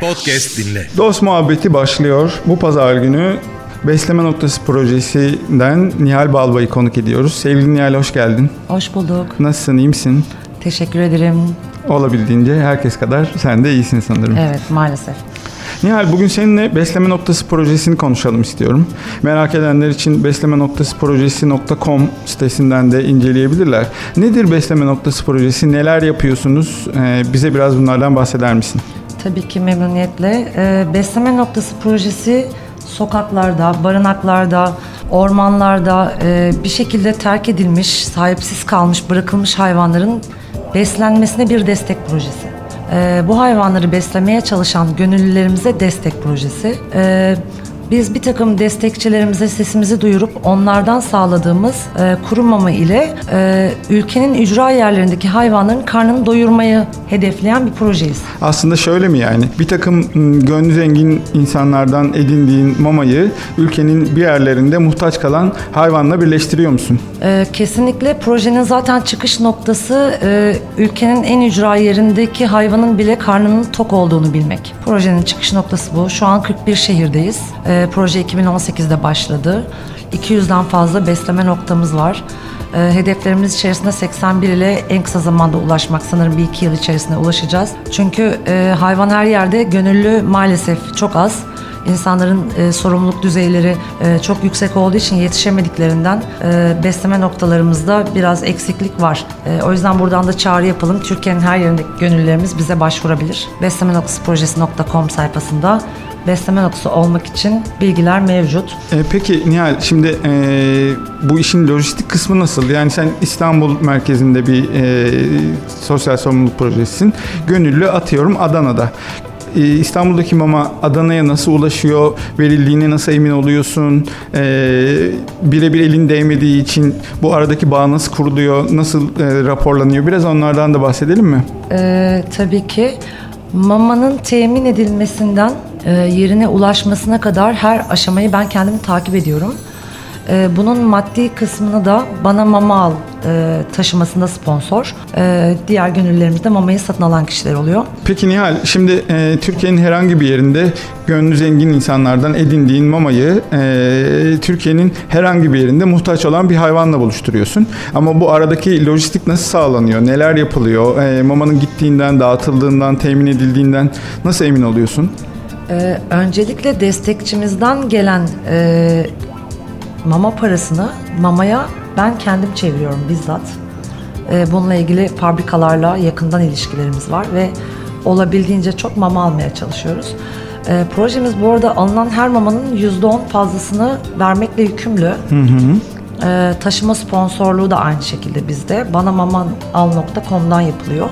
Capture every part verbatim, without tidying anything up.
Podcast dinle. Dost Muhabbeti başlıyor. Bu pazar günü Besleme Noktası projesinden Nihal Balbay'ı konuk ediyoruz. Sevgili Nihal, hoş geldin. Hoş bulduk. Nasılsın, iyi misin? Teşekkür ederim. Olabildiğince herkes kadar sen de iyisin sanırım. Evet, maalesef. Nihal, bugün seninle Besleme Noktası projesini konuşalım istiyorum. Merak edenler için besleme noktası projesi nokta com sitesinden de inceleyebilirler. Nedir Besleme Noktası projesi? Neler yapıyorsunuz? Ee, bize biraz bunlardan bahseder misin? Tabii ki memnuniyetle. Ee, Besleme Noktası projesi sokaklarda, barınaklarda, ormanlarda e, bir şekilde terk edilmiş, sahipsiz kalmış, bırakılmış hayvanların beslenmesine bir destek projesi. Ee, bu hayvanları beslemeye çalışan gönüllülerimize destek projesi. Ee, Biz bir takım destekçilerimize sesimizi duyurup onlardan sağladığımız e, kuru mama ile e, ülkenin ücra yerlerindeki hayvanların karnını doyurmayı hedefleyen bir projeyiz. Aslında şöyle mi yani? Bir takım gönlü zengin insanlardan edindiğin mamayı ülkenin bir yerlerinde muhtaç kalan hayvanla birleştiriyor musun? E, kesinlikle projenin zaten çıkış noktası e, ülkenin en ücra yerindeki hayvanın bile karnının tok olduğunu bilmek. Projenin çıkış noktası bu. Şu an kırk bir şehirdeyiz. E, Proje iki bin on sekizde başladı. iki yüzden fazla besleme noktamız var. E, hedeflerimiz içerisinde seksen bir ile en kısa zamanda ulaşmak. Sanırım bir iki yıl içerisinde ulaşacağız. Çünkü e, hayvan her yerde, gönüllü maalesef çok az. İnsanların e, sorumluluk düzeyleri e, çok yüksek olduğu için yetişemediklerinden e, besleme noktalarımızda biraz eksiklik var. E, o yüzden buradan da çağrı yapalım. Türkiye'nin her yerindeki gönüllülerimiz bize başvurabilir. besleme noktası projesi nokta com sayfasında besleme noktası olmak için bilgiler mevcut. E, peki Nihal, şimdi e, bu işin lojistik kısmı nasıl? Yani sen İstanbul merkezinde bir e, sosyal sorumluluk projesisin. Gönüllü atıyorum Adana'da. E, İstanbul'daki mama Adana'ya nasıl ulaşıyor? Verildiğine nasıl emin oluyorsun? E, birebir elin değmediği için bu aradaki bağ nasıl kuruluyor? Nasıl e, raporlanıyor? Biraz onlardan da bahsedelim mi? E, tabii ki. Mamanın temin edilmesinden e, yerine ulaşmasına kadar her aşamayı ben kendim takip ediyorum. E, bunun maddi kısmını da Bana Mama Al e, taşımasında sponsor. E, diğer gönüllülerimiz de mamayı satın alan kişiler oluyor. Peki Nihal, şimdi e, Türkiye'nin herhangi bir yerinde gönlü zengin insanlardan edindiğin mamayı e, Türkiye'nin herhangi bir yerinde muhtaç olan bir hayvanla buluşturuyorsun. Ama bu aradaki lojistik nasıl sağlanıyor? Neler yapılıyor? E, mamanın gittiğinden, dağıtıldığından, temin edildiğinden nasıl emin oluyorsun? E, öncelikle destekçimizden gelen e, mama parasını mamaya ben kendim çeviriyorum bizzat. E, bununla ilgili fabrikalarla yakından ilişkilerimiz var ve olabildiğince çok mama almaya çalışıyoruz. E, projemiz bu arada alınan her mamanın yüzde on fazlasını vermekle yükümlü. Hı hı. E, taşıma sponsorluğu da aynı şekilde bizde. bana mama al nokta com'dan yapılıyor.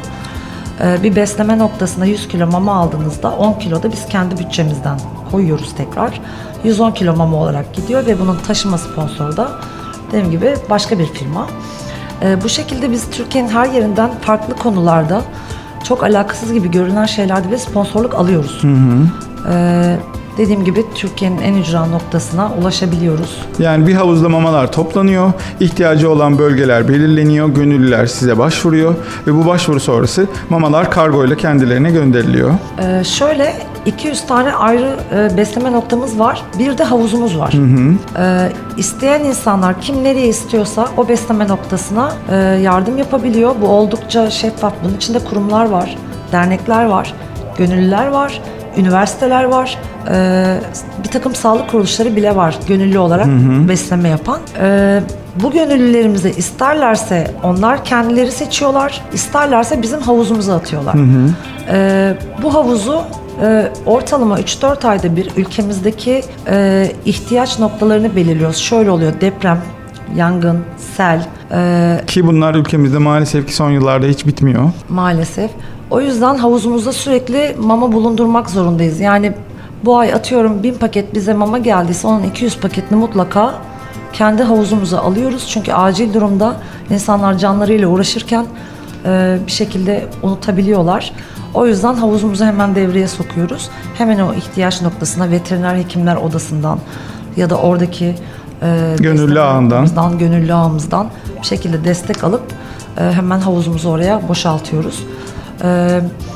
E, bir besleme noktasında yüz kilo mama aldığınızda on kilo da biz kendi bütçemizden koyuyoruz tekrar. yüz on kilo mama olarak gidiyor ve bunun taşıma sponsoru da dediğim gibi başka bir firma. E, bu şekilde biz Türkiye'nin her yerinden farklı konularda çok alakasız gibi görünen şeylerde bile sponsorluk alıyoruz. Hı hı. E, dediğim gibi Türkiye'nin en ücra noktasına ulaşabiliyoruz. Yani bir havuzda mamalar toplanıyor, ihtiyacı olan bölgeler belirleniyor, gönüllüler size başvuruyor ve bu başvuru sonrası mamalar kargo ile kendilerine gönderiliyor. E, şöyle iki yüz tane ayrı e, besleme noktamız var. Bir de havuzumuz var. Hı hı. E, isteyen insanlar kim nereye istiyorsa o besleme noktasına e, yardım yapabiliyor. Bu oldukça şeffaf. Bunun içinde kurumlar var, dernekler var, gönüllüler var, üniversiteler var. E, bir takım sağlık kuruluşları bile var gönüllü olarak hı hı. besleme yapan. E, bu gönüllülerimize isterlerse onlar kendileri seçiyorlar, isterlerse bizim havuzumuza atıyorlar. Hı hı. E, bu havuzu Ee, ortalama üç dört ayda bir ülkemizdeki e, ihtiyaç noktalarını belirliyoruz. Şöyle oluyor: deprem, yangın, sel. E, Ki bunlar ülkemizde maalesef ki son yıllarda hiç bitmiyor. Maalesef. O yüzden havuzumuzda sürekli mama bulundurmak zorundayız. Yani bu ay atıyorum bin paket bize mama geldiyse onun iki yüz paketini mutlaka kendi havuzumuza alıyoruz. Çünkü acil durumda insanlar canlarıyla uğraşırken e, bir şekilde unutabiliyorlar. O yüzden havuzumuzu hemen devreye sokuyoruz. Hemen o ihtiyaç noktasına veteriner hekimler odasından ya da oradaki e, gönüllü ağından, gönüllü ağımızdan bir şekilde destek alıp e, hemen havuzumuzu oraya boşaltıyoruz. E,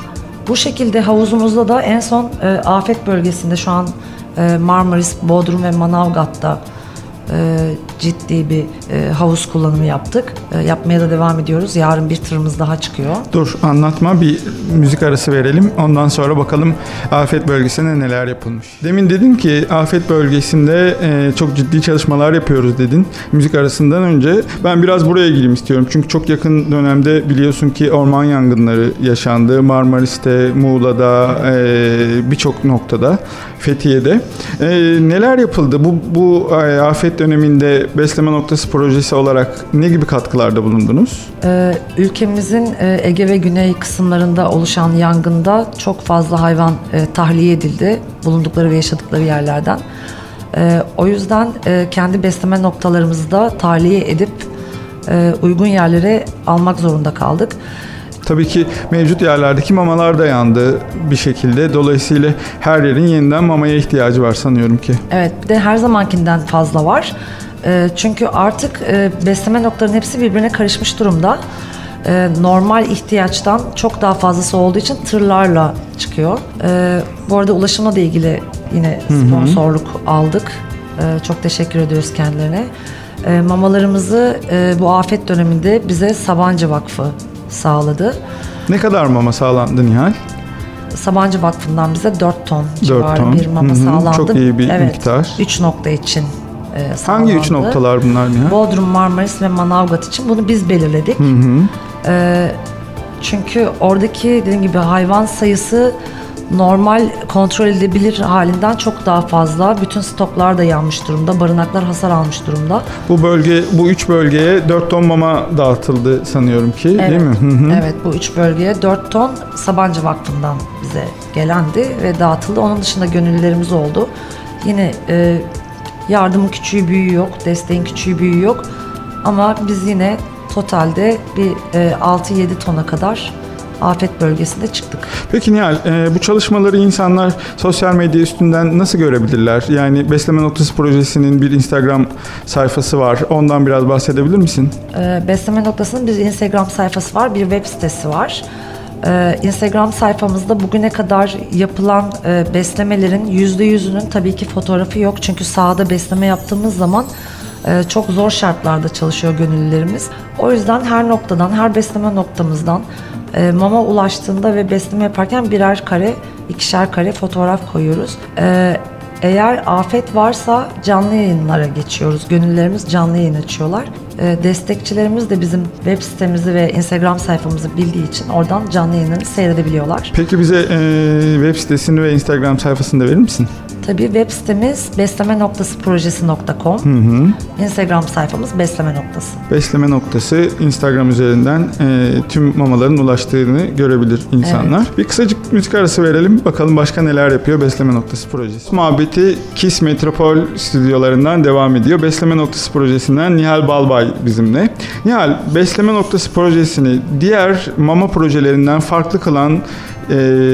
bu şekilde havuzumuzda da en son e, afet bölgesinde şu an e, Marmaris, Bodrum ve Manavgat'ta e, ciddi bir e, havuz kullanımı yaptık. E, yapmaya da devam ediyoruz. Yarın bir tırımız daha çıkıyor. Dur anlatma, bir müzik arası verelim. Ondan sonra bakalım afet bölgesinde neler yapılmış. Demin dedin ki afet bölgesinde e, çok ciddi çalışmalar yapıyoruz dedin. Müzik arasından önce ben biraz buraya gireyim istiyorum. Çünkü çok yakın dönemde biliyorsun ki orman yangınları yaşandı. Marmaris'te, Muğla'da, e, birçok noktada, Fethiye'de. E, neler yapıldı? Bu, bu e, afet döneminde Besleme Noktası projesi olarak ne gibi katkılarda bulundunuz? Ee, ülkemizin e, Ege ve Güney kısımlarında oluşan yangında çok fazla hayvan e, tahliye edildi bulundukları ve yaşadıkları yerlerden. E, o yüzden e, kendi besleme noktalarımızı da tahliye edip e, uygun yerlere almak zorunda kaldık. Tabii ki mevcut yerlerdeki mamalar da yandı bir şekilde. Dolayısıyla her yerin yeniden mamaya ihtiyacı var sanıyorum ki. Evet, bir de her zamankinden fazla var. E, çünkü artık e, besleme noktalarının hepsi birbirine karışmış durumda. E, normal ihtiyaçtan çok daha fazlası olduğu için tırlarla çıkıyor. E, bu arada ulaşımla da ilgili yine sponsorluk hı hı. aldık. E, çok teşekkür ediyoruz kendilerine. E, mamalarımızı e, bu afet döneminde bize Sabancı Vakfı sağladı. Ne kadar mama sağlandı Nihal? Sabancı Vakfı'ndan bize dört ton civarı ton. bir mama Hı hı. sağlandı. Çok iyi bir evet, miktar. üç nokta için e, sağlandı. Hangi üç noktalar bunlar Nihal? Bodrum, Marmaris ve Manavgat için bunu biz belirledik. Hı hı. E, çünkü oradaki dediğim gibi hayvan sayısı normal kontrol edilebilir halinden çok daha fazla. Bütün stoklar da yanmış durumda. Barınaklar hasar almış durumda. Bu bölge, bu üç bölgeye dört ton mama dağıtıldı sanıyorum ki, evet, değil mi? Hı hı. Evet, bu üç bölgeye dört ton Sabancı Vakfı'ndan bize gelendi ve dağıtıldı. Onun dışında gönüllülerimiz oldu. Yine e, yardımın küçüğü büyüğü yok, desteğin küçüğü büyüğü yok. Ama biz yine totalde bir e, altı yedi tona kadar afet bölgesinde çıktık. Peki Nihal, e, bu çalışmaları insanlar sosyal medya üstünden nasıl görebilirler? Yani Besleme Noktası projesinin bir Instagram sayfası var. Ondan biraz bahsedebilir misin? E, Besleme Noktası'nın bir Instagram sayfası var, bir web sitesi var. E, Instagram sayfamızda bugüne kadar yapılan e, beslemelerin yüzde yüzünün tabii ki fotoğrafı yok. Çünkü sahada besleme yaptığımız zaman e, çok zor şartlarda çalışıyor gönüllülerimiz. O yüzden her noktadan, her besleme noktamızdan E, mama ulaştığında ve besleme yaparken birer kare, ikişer kare fotoğraf koyuyoruz. E, eğer afet varsa canlı yayınlara geçiyoruz. Gönüllülerimiz canlı yayın açıyorlar. E, destekçilerimiz de bizim web sitemizi ve Instagram sayfamızı bildiği için oradan canlı yayınları seyredebiliyorlar. Peki bize e, web sitesini ve Instagram sayfasını da verir misin? Tabii web sitemiz besleme noktası projesi nokta com. Hı hı. Instagram sayfamız besleme noktası. Besleme Noktası Instagram üzerinden e, tüm mamaların ulaştığını görebilir insanlar. Evet. Bir kısacık müzik arası verelim. Bakalım başka neler yapıyor Besleme Noktası projesi. Muhabbeti Kiss Metropol stüdyolarından devam ediyor. Besleme Noktası projesinden Nihal Balbay bizimle. Nihal, Besleme Noktası projesini diğer mama projelerinden farklı kılan e,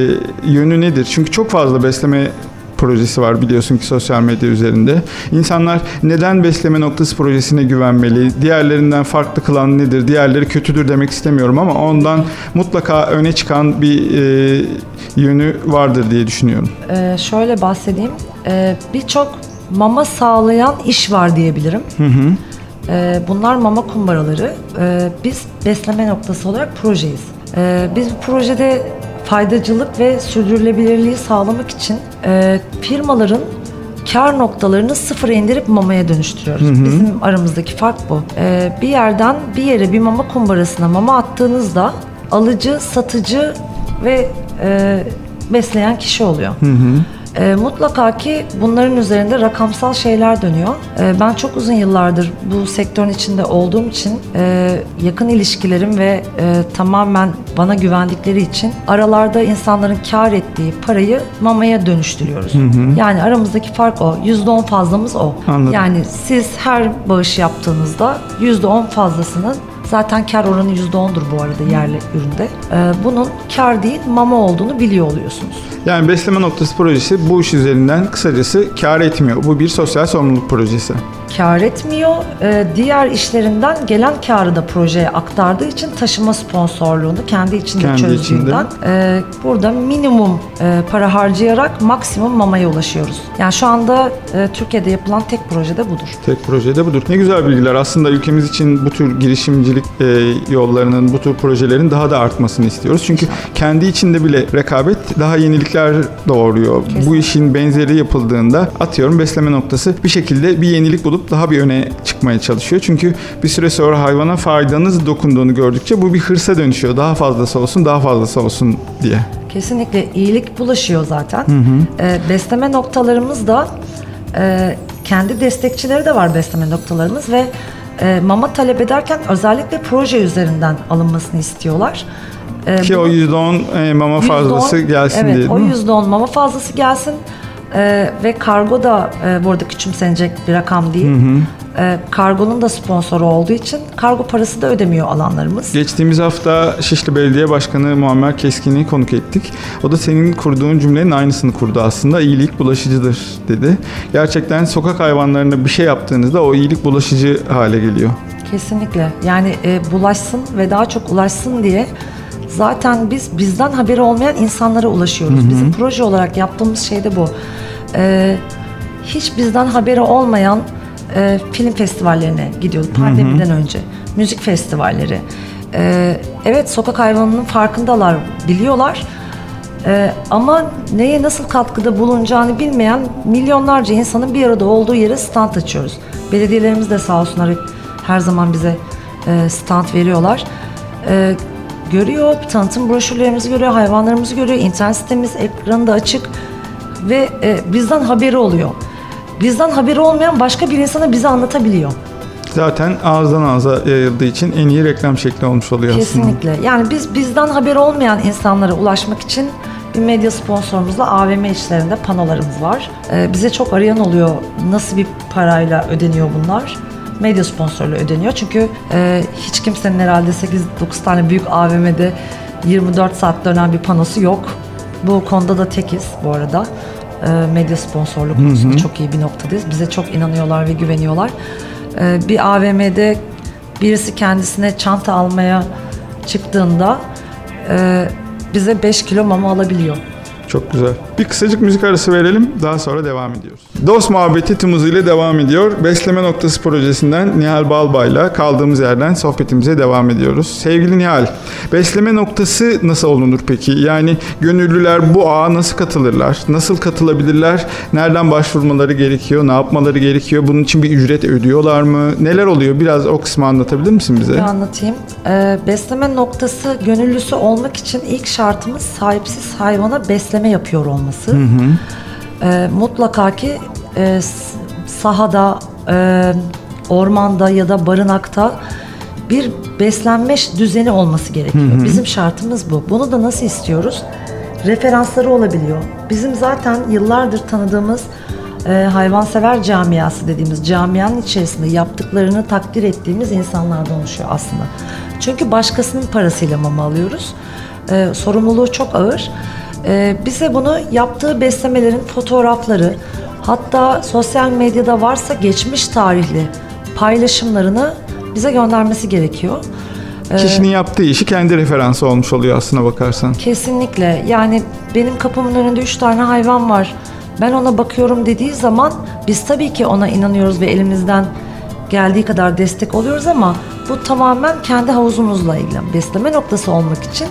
yönü nedir? Çünkü çok fazla besleme projesi var biliyorsun ki sosyal medya üzerinde. İnsanlar neden Besleme Noktası projesine güvenmeli? Diğerlerinden farklı kılan nedir? Diğerleri kötüdür demek istemiyorum ama ondan mutlaka öne çıkan bir e, yönü vardır diye düşünüyorum. Ee, şöyle bahsedeyim. Ee, birçok mama sağlayan iş var diyebilirim. Hı hı. Ee, bunlar mama kumbaraları. Ee, biz Besleme Noktası olarak projeyiz. Ee, biz bu projede faydacılık ve sürdürülebilirliği sağlamak için e, firmaların kar noktalarını sıfıra indirip mamaya dönüştürüyoruz. Hı hı. Bizim aramızdaki fark bu. E, bir yerden bir yere bir mama kumbarasına mama attığınızda alıcı, satıcı ve e, besleyen kişi oluyor. Hı hı. E, mutlaka ki bunların üzerinde rakamsal şeyler dönüyor. E, ben çok uzun yıllardır bu sektörün içinde olduğum için e, yakın ilişkilerim ve e, tamamen bana güvendikleri için aralarda insanların kar ettiği parayı mamaya dönüştürüyoruz. Hı hı. Yani aramızdaki fark o. yüzde on fazlamız o. Anladım. Yani siz her bağış yaptığınızda yüzde on fazlasının, zaten kar oranı yüzde ondur bu arada yerli üründe. Ee, bunun kar değil mama olduğunu biliyor oluyorsunuz. Yani Besleme Noktası projesi bu iş üzerinden kısacası kar etmiyor. Bu bir sosyal sorumluluk projesi. kâr etmiyor. Ee, diğer işlerinden gelen kârı da projeye aktardığı için taşıma sponsorluğunu kendi içinde Kendi çözdüğünden e, burada minimum e, para harcayarak maksimum mamaya ulaşıyoruz. Yani şu anda e, Türkiye'de yapılan tek proje de budur. Tek projede budur. Ne güzel bilgiler. Aslında ülkemiz için bu tür girişimcilik e, yollarının, bu tür projelerin daha da artmasını istiyoruz. Çünkü kendi içinde bile rekabet daha yenilikler doğuruyor. Kesinlikle. Bu işin benzeri yapıldığında atıyorum besleme noktası bir şekilde bir yenilik bulup daha bir öne çıkmaya çalışıyor. Çünkü bir süre sonra hayvana faydanız dokunduğunu gördükçe bu bir hırsa dönüşüyor. Daha fazlası olsun, daha fazlası olsun diye. Kesinlikle iyilik bulaşıyor zaten. Hı hı. E, besleme noktalarımız da e, kendi destekçileri de var besleme noktalarımız ve e, mama talep ederken özellikle proje üzerinden alınmasını istiyorlar. E, Ki o yüzde on e, mama yüzde on, fazlası gelsin evet, diye. Evet, o yüzde on mama fazlası gelsin. Ee, ve kargo da e, bu arada küçümsenecek bir rakam değil. Hı hı. Ee, kargonun da sponsoru olduğu için kargo parası da ödemiyor alanlarımız. Geçtiğimiz hafta Şişli Belediye Başkanı Muammer Keskin'i konuk ettik. O da senin kurduğun cümlenin aynısını kurdu aslında. İyilik bulaşıcıdır dedi. Gerçekten sokak hayvanlarına bir şey yaptığınızda o iyilik bulaşıcı hale geliyor. Kesinlikle. Yani e, bulaşsın ve daha çok ulaşsın diye zaten biz bizden haberi olmayan insanlara ulaşıyoruz. Hı hı. Bizim proje olarak yaptığımız şey de bu. Ee, hiç bizden haberi olmayan e, film festivallerine gidiyorduk pandemiden hı hı. önce. Müzik festivalleri. Ee, evet, sokak hayvanının farkındalar, biliyorlar. Ee, ama neye nasıl katkıda bulunacağını bilmeyen milyonlarca insanın bir arada olduğu yere stand açıyoruz. Belediyelerimiz de sağ olsunlar her zaman bize e, stand veriyorlar. Ee, görüyor, tanıtım broşürlerimizi görüyor, hayvanlarımızı görüyor, internet sitemiz ekranı da açık ve e, bizden haberi oluyor. Bizden haberi olmayan başka bir insana bize anlatabiliyor. Zaten ağızdan ağza yayıldığı için en iyi reklam şekli olmuş oluyor aslında. Kesinlikle. Yani biz bizden haberi olmayan insanlara ulaşmak için bir medya sponsorumuzla A V M içlerinde panolarımız var. Ee, bize çok arayan oluyor. Nasıl bir parayla ödeniyor bunlar? Medya sponsorluğu ödeniyor. Çünkü e, hiç kimsenin herhalde sekiz dokuz tane büyük A V M'de yirmi dört saat dönen bir panosu yok. Bu konuda da tekiz bu arada. E, medya sponsorluğu konusunda hı hı. çok iyi bir noktadayız. Bize çok inanıyorlar ve güveniyorlar. E, bir A V M'de birisi kendisine çanta almaya çıktığında e, bize beş kilo mama alabiliyor. Çok güzel. Bir kısacık müzik arası verelim. Daha sonra devam ediyoruz. Dost muhabbeti tüm hızıyla devam ediyor. Besleme Noktası projesinden Nihal Balbay'la kaldığımız yerden sohbetimize devam ediyoruz. Sevgili Nihal, Besleme Noktası nasıl olunur peki? Yani gönüllüler bu ağa nasıl katılırlar? Nasıl katılabilirler? Nereden başvurmaları gerekiyor? Ne yapmaları gerekiyor? Bunun için bir ücret ödüyorlar mı? Neler oluyor? Biraz o kısmı anlatabilir misin bize? Bir anlatayım. Ee, Besleme Noktası gönüllüsü olmak için ilk şartımız sahipsiz hayvana besleme yapıyor olması. Hı hı. E, mutlaka ki e, sahada, e, ormanda ya da barınakta bir beslenme düzeni olması gerekiyor. Hı hı. Bizim şartımız bu. Bunu da nasıl istiyoruz? Referansları olabiliyor. Bizim zaten yıllardır tanıdığımız e, hayvansever camiası dediğimiz camianın içerisinde yaptıklarını takdir ettiğimiz insanlardan oluşuyor aslında. Çünkü başkasının parasıyla mama alıyoruz. E, sorumluluğu çok ağır. Ee, bize bunu yaptığı beslemelerin fotoğrafları, hatta sosyal medyada varsa geçmiş tarihli paylaşımlarını bize göndermesi gerekiyor. Ee, Kişinin yaptığı işi kendi referansı olmuş oluyor aslına bakarsan. Kesinlikle. Yani benim kapımın önünde üç tane hayvan var, ben ona bakıyorum dediği zaman biz tabii ki ona inanıyoruz ve elimizden geldiği kadar destek oluyoruz ama bu tamamen kendi havuzumuzla ilgili. Besleme noktası olmak için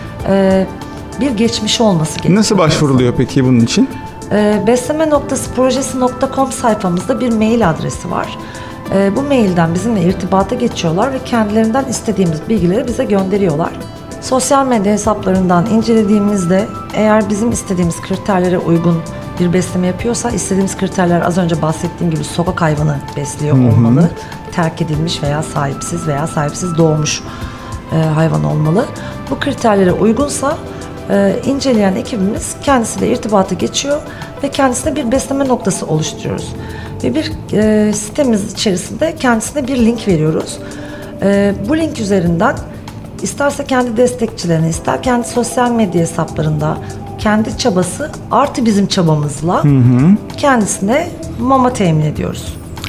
e, bir geçmişi olması gerekiyor. Nasıl başvuruluyor peki bunun için? E, besleme noktası projesi nokta com sayfamızda bir mail adresi var. E, bu mailden bizimle irtibata geçiyorlar ve kendilerinden istediğimiz bilgileri bize gönderiyorlar. Sosyal medya hesaplarından incelediğimizde eğer bizim istediğimiz kriterlere uygun bir besleme yapıyorsa, istediğimiz kriterler az önce bahsettiğim gibi sokak hayvanı besliyor Hı-hı. olmalı. Terk edilmiş veya sahipsiz veya sahipsiz doğmuş e, hayvan olmalı. Bu kriterlere uygunsa e, inceleyen ekibimiz kendisiyle irtibata geçiyor ve kendisine bir besleme noktası oluşturuyoruz. Ve bir e, sitemiz içerisinde kendisine bir link veriyoruz. E, bu link üzerinden isterse kendi destekçilerine, ister kendi sosyal medya hesaplarında kendi çabası artı bizim çabamızla hı hı. kendisine mama temin ediyoruz.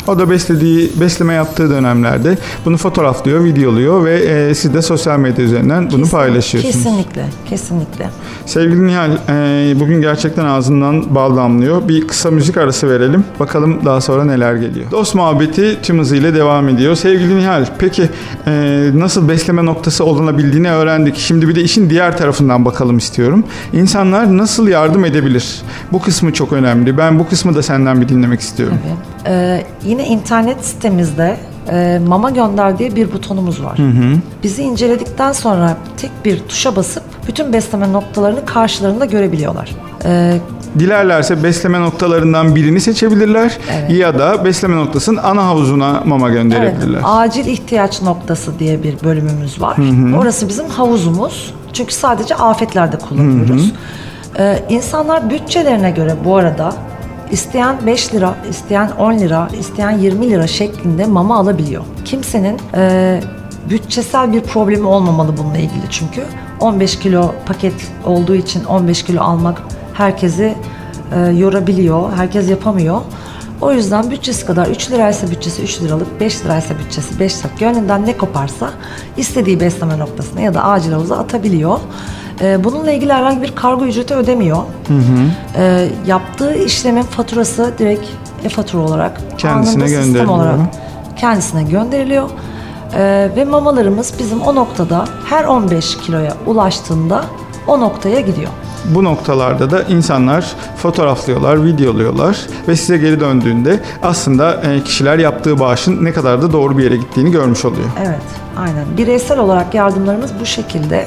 O da beslediği, besleme yaptığı dönemlerde bunu fotoğraflıyor, videoluyor ve e, siz de sosyal medya üzerinden bunu Kesin, paylaşıyorsunuz. Kesinlikle, kesinlikle. Sevgili Nihal, e, bugün gerçekten ağzından bal damlıyor. Bir kısa müzik arası verelim. Bakalım daha sonra neler geliyor. Dost muhabbeti tüm hızıyla devam ediyor. Sevgili Nihal, peki e, nasıl besleme noktası olunabildiğini öğrendik. Şimdi bir de işin diğer tarafından bakalım istiyorum. İnsanlar nasıl yardım edebilir? Bu kısmı çok önemli. Ben bu kısmı da senden bir dinlemek istiyorum. Tabii. Ee, yine internet sitemizde e, Mama Gönder diye bir butonumuz var. Hı hı. Bizi inceledikten sonra tek bir tuşa basıp bütün besleme noktalarını karşılarında görebiliyorlar. Ee, Dilerlerse besleme noktalarından birini seçebilirler, evet. ya da besleme noktasının ana havuzuna mama gönderebilirler. Evet, acil ihtiyaç noktası diye bir bölümümüz var. Hı hı. Orası bizim havuzumuz. Çünkü sadece afetlerde kullanıyoruz. Hı hı. Ee, insanlar bütçelerine göre bu arada isteyen beş lira, isteyen on lira, isteyen yirmi lira şeklinde mama alabiliyor. Kimsenin e, bütçesel bir problemi olmamalı bununla ilgili çünkü. on beş kilo paket olduğu için on beş kilo almak herkesi e, yorabiliyor, herkes yapamıyor. O yüzden bütçesi kadar üç liraysa bütçesi üç liralık, beş liraysa bütçesi beş liralık, gönlünden ne koparsa istediği besleme noktasına ya da acil havuza atabiliyor. E, bununla ilgili herhangi bir kargo ücreti ödemiyor. Hı hı. E, yaptığı işlemin faturası direkt e-fatura olarak kendisine sistem olarak kendisine gönderiliyor. E, ve mamalarımız bizim o noktada her on beş kiloya ulaştığında o noktaya gidiyor. Bu noktalarda da insanlar fotoğraflıyorlar, videoluyorlar ve size geri döndüğünde aslında kişiler yaptığı bağışın ne kadar da doğru bir yere gittiğini görmüş oluyor. Evet, aynen. Bireysel olarak yardımlarımız bu şekilde.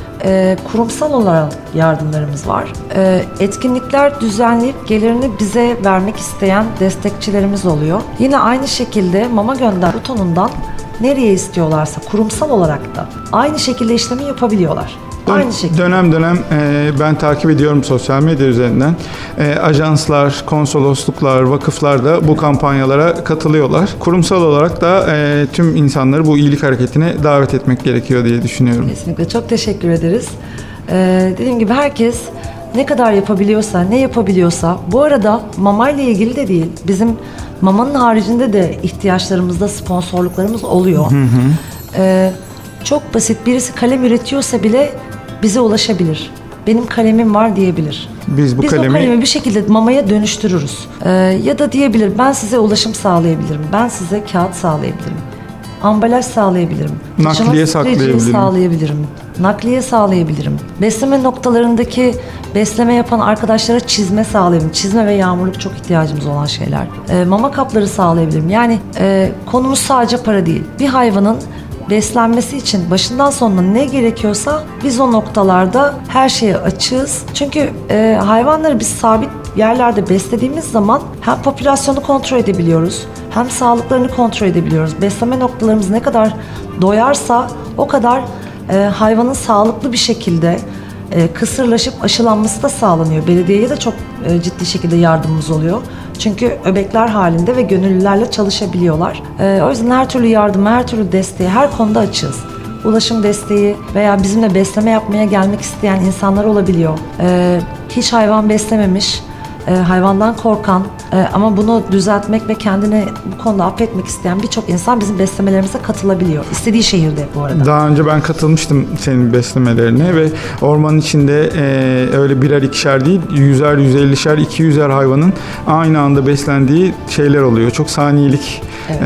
E, kurumsal olarak yardımlarımız var. E, etkinlikler düzenleyip gelirini bize vermek isteyen destekçilerimiz oluyor. Yine aynı şekilde Mama Gönder butonundan nereye istiyorlarsa kurumsal olarak da aynı şekilde işlemi yapabiliyorlar. Aynı şekilde. Dönem dönem e, ben takip ediyorum sosyal medya üzerinden. E, ajanslar, konsolosluklar, vakıflar da bu kampanyalara katılıyorlar. Kurumsal olarak da e, tüm insanları bu iyilik hareketine davet etmek gerekiyor diye düşünüyorum. Kesinlikle. Çok teşekkür ederiz. Ee, dediğim gibi herkes ne kadar yapabiliyorsa, ne yapabiliyorsa, bu arada mama ile ilgili de değil, bizim mamanın haricinde de ihtiyaçlarımızda sponsorluklarımız oluyor. Hı hı. Ee, çok basit, birisi kalem üretiyorsa bile bize ulaşabilir. Benim kalemim var diyebilir. Biz bu Biz kalemi... o kalemi bir şekilde mamaya dönüştürürüz. Ee, ya da diyebilir, ben size ulaşım sağlayabilirim, ben size kağıt sağlayabilirim, ambalaj sağlayabilirim, nakliye saklayabilirim, sağlayabilirim, nakliye sağlayabilirim. Besleme noktalarındaki besleme yapan arkadaşlara çizme sağlayabilirim. Çizme ve yağmurluk çok ihtiyacımız olan şeyler. Ee, mama kapları sağlayabilirim. Yani e, konumuz sadece para değil. Bir hayvanın beslenmesi için başından sonuna ne gerekiyorsa biz o noktalarda her şeye açığız. Çünkü e, hayvanları biz sabit yerlerde beslediğimiz zaman hem popülasyonu kontrol edebiliyoruz, hem sağlıklarını kontrol edebiliyoruz. Besleme noktalarımız ne kadar doyarsa o kadar e, hayvanın sağlıklı bir şekilde e, kısırlaşıp aşılanması da sağlanıyor. Belediyeye de çok e, ciddi şekilde yardımımız oluyor. Çünkü öbekler halinde ve gönüllülerle çalışabiliyorlar. E, o yüzden her türlü yardıma, her türlü desteği, her konuda açığız. Ulaşım desteği veya bizimle besleme yapmaya gelmek isteyen insanlar olabiliyor. E, hiç hayvan beslememiş, e, hayvandan korkan e, ama bunu düzeltmek ve kendini bu konuda affetmek isteyen birçok insan bizim beslemelerimize katılabiliyor. İstediği şehirde bu arada. Daha önce ben katılmıştım senin beslemelerine ve ormanın içinde e, öyle birer ikişer değil, yüzer, yüz ellişer, iki yüzer hayvanın aynı anda beslendiği şeyler oluyor. Çok saniyelik evet.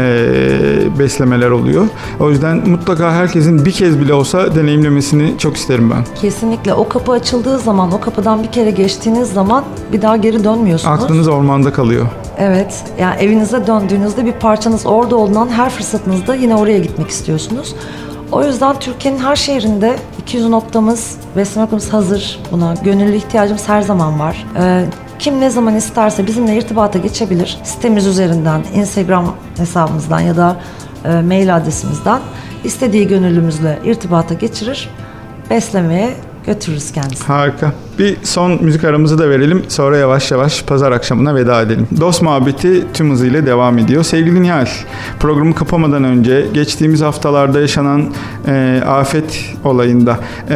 e, beslemeler oluyor. O yüzden mutlaka herkesin bir kez bile olsa deneyimlemesini çok isterim ben. Kesinlikle. O kapı açıldığı zaman, o kapıdan bir kere geçtiğiniz zaman bir daha geri dönmüyorsunuz. Aklınız ormanda kalıyor. Evet. Yani evinize döndüğünüzde bir parçanız orada olduğundan her fırsatınızda yine oraya gitmek istiyorsunuz. O yüzden Türkiye'nin her şehrinde iki yüz noktamız, besleme noktamız hazır. Buna gönüllü ihtiyacımız her zaman var. Ee, kim ne zaman isterse bizimle irtibata geçebilir. Sitemiz üzerinden, Instagram hesabımızdan ya da e, mail adresimizden istediği gönüllümüzle irtibata geçirir. Beslemeye götürürüz kendisini. Harika. Bir son müzik aramızı da verelim. Sonra yavaş yavaş pazar akşamına veda edelim. Dost muhabbeti tüm hızıyla devam ediyor. Sevgili Nihal, programı kapamadan önce geçtiğimiz haftalarda yaşanan e, afet olayında e,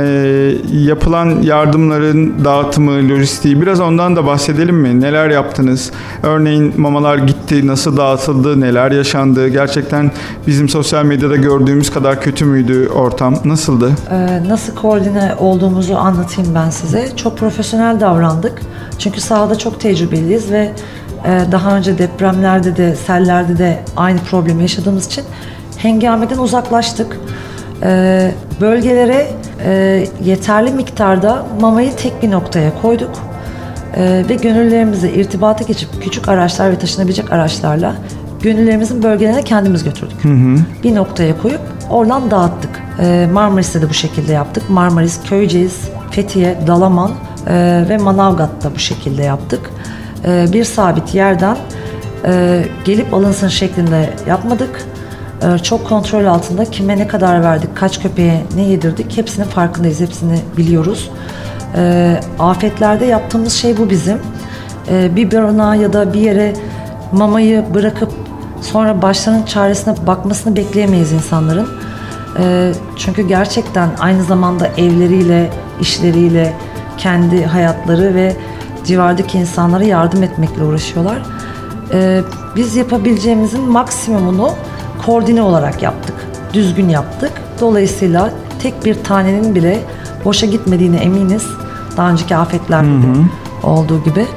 yapılan yardımların dağıtımı, lojistiği, biraz ondan da bahsedelim mi? Neler yaptınız? Örneğin mamalar gitti, nasıl dağıtıldı, neler yaşandı? Gerçekten bizim sosyal medyada gördüğümüz kadar kötü müydü ortam? Nasıldı? Ee, nasıl koordine olduğumuzu anlatayım ben size. Çok profesyonel davrandık. Çünkü sahada çok tecrübeliyiz ve e, daha önce depremlerde de, sellerde de aynı problemi yaşadığımız için hengameden uzaklaştık. E, bölgelere e, yeterli miktarda mamayı tek bir noktaya koyduk. E, ve gönüllerimizi irtibata geçip küçük araçlar ve taşınabilecek araçlarla gönüllerimizin bölgelerine kendimiz götürdük. Hı hı. Bir noktaya koyup oradan dağıttık. E, Marmaris'te de bu şekilde yaptık. Marmaris, Köyceğiz, Fethiye, Dalaman e, ve Manavgat'ta bu şekilde yaptık. E, bir sabit yerden e, gelip alınsın şeklinde yapmadık. E, çok kontrol altında kime ne kadar verdik, kaç köpeğe ne yedirdik hepsinin farkındayız, hepsini biliyoruz. E, afetlerde yaptığımız şey bu bizim. E, bir barınağa ya da bir yere mamayı bırakıp sonra başlarının çaresine bakmasını bekleyemeyiz insanların. E, çünkü gerçekten aynı zamanda evleriyle, işleriyle, kendi hayatları ve civardaki insanlara yardım etmekle uğraşıyorlar. Ee, biz yapabileceğimizin maksimumunu koordine olarak yaptık. Düzgün yaptık. Dolayısıyla tek bir tanenin bile boşa gitmediğine eminiz. Daha önceki afetlerde de olduğu gibi.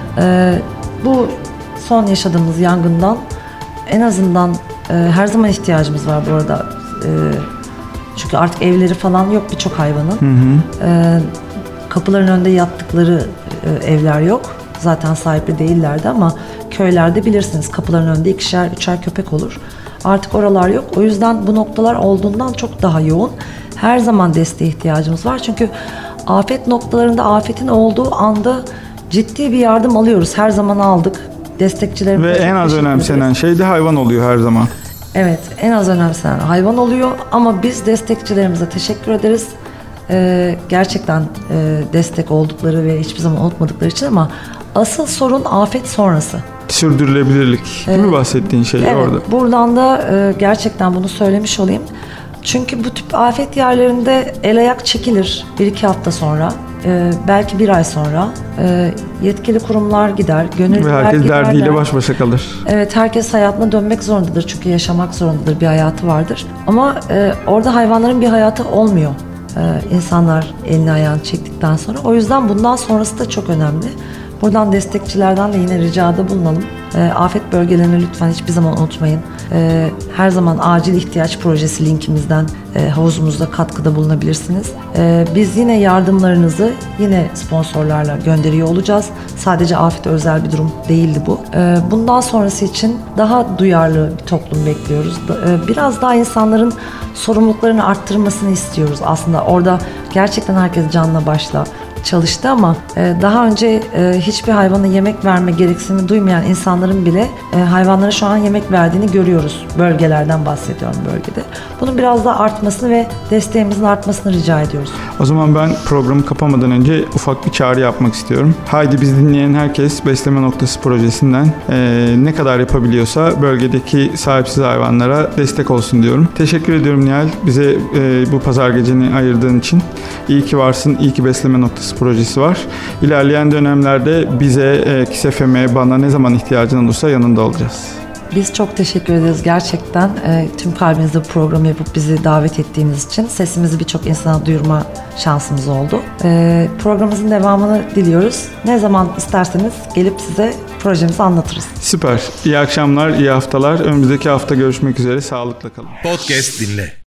Ee, bu son yaşadığımız yangından en azından e, her zaman ihtiyacımız var bu arada. E, çünkü artık evleri falan yok birçok hayvanın. Hı hı. E, Kapıların önünde yattıkları e, evler yok. Zaten sahipli değillerdi ama köylerde bilirsiniz kapıların önünde ikişer, üçer köpek olur. Artık oralar yok. O yüzden bu noktalar olduğundan çok daha yoğun. Her zaman desteğe ihtiyacımız var. Çünkü afet noktalarında afetin olduğu anda ciddi bir yardım alıyoruz. Her zaman aldık. Destekçilerimize ve en az önemsenen şey de hayvan oluyor her zaman. Evet, en az önemsenen hayvan oluyor ama biz destekçilerimize teşekkür ederiz. Ee, gerçekten e, destek oldukları ve hiçbir zaman unutmadıkları için ama asıl sorun afet sonrası. Sürdürülebilirlik değil mi bahsettiğin şey evet, orada? Buradan da e, gerçekten bunu söylemiş olayım. Çünkü bu tip afet yerlerinde el ayak çekilir bir iki hafta sonra. E, belki bir ay sonra e, yetkili kurumlar gider, gönüllüler ve herkes giderler. derdiyle baş başa kalır. Evet, herkes hayatına dönmek zorundadır çünkü yaşamak zorundadır, bir hayatı vardır. Ama e, orada hayvanların bir hayatı olmuyor. Ee, insanlar elini ayağını çektikten sonra. O yüzden bundan sonrası da çok önemli. Buradan destekçilerden de yine ricada bulunalım. E, afet bölgelerini lütfen hiçbir zaman unutmayın. E, her zaman acil ihtiyaç projesi linkimizden e, havuzumuzda katkıda bulunabilirsiniz. E, biz yine yardımlarınızı yine sponsorlarla gönderiyor olacağız. Sadece afet özel bir durum değildi bu. E, bundan sonrası için daha duyarlı bir toplum bekliyoruz. E, biraz daha insanların sorumluluklarını arttırmasını istiyoruz. Aslında orada gerçekten herkes canla başla çalıştı ama daha önce hiçbir hayvana yemek verme gereksinimi duymayan insanların bile hayvanlara şu an yemek verdiğini görüyoruz. Bölgelerden bahsediyorum, bölgede. Bunun biraz daha artmasını ve desteğimizin artmasını rica ediyoruz. O zaman ben programı kapamadan önce ufak bir çağrı yapmak istiyorum. Haydi biz dinleyen herkes Besleme Noktası projesinden ne kadar yapabiliyorsa bölgedeki sahipsiz hayvanlara destek olsun diyorum. Teşekkür ediyorum Nihal, bize bu pazar geceni ayırdığın için. İyi ki varsın, iyi ki Besleme Noktası projesi var. İlerleyen dönemlerde bize, Kiss F M'e, bana ne zaman ihtiyacın olursa yanında olacağız. Biz çok teşekkür ederiz gerçekten. E, tüm kalbinizle bu programı yapıp bizi davet ettiğiniz için sesimizi birçok insana duyurma şansımız oldu. E, programımızın devamını diliyoruz. Ne zaman isterseniz gelip size projemizi anlatırız. Süper. İyi akşamlar, iyi haftalar. Önümüzdeki hafta görüşmek üzere. Sağlıkla kalın. Podcast dinle.